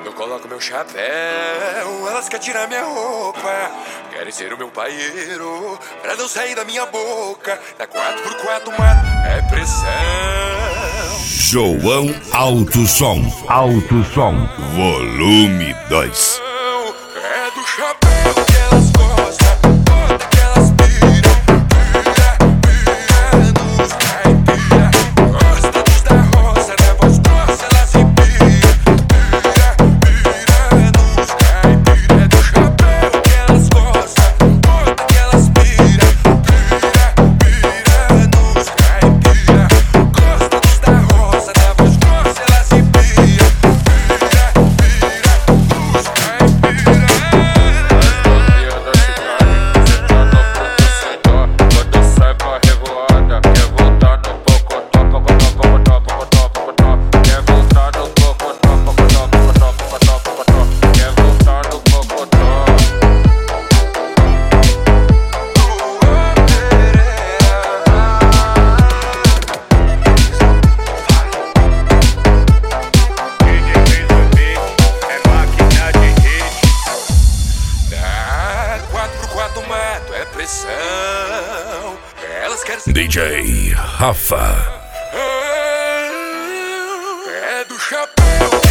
Quando eu coloco meu chapéu, elas querem tirar minha roupa. Querem ser o meu paieiro, pra não sair da minha boca. Da 4x4 mato é pressão. João Alto Som. Alto Som. Volume 2. É do chapéu que elas gostam, bota que elas pira, pira nos caipira. Gosta dos da roça, na voz grossa ela se pira, pira nos caipira. É do chapéu que elas gostam, bota que elas pira, pira nos caipira. Gosta dos da roça, na voz grossa ela se pira, pira nos caipira. É pressão. Elas querem ser DJ Rafa. é do chapéu.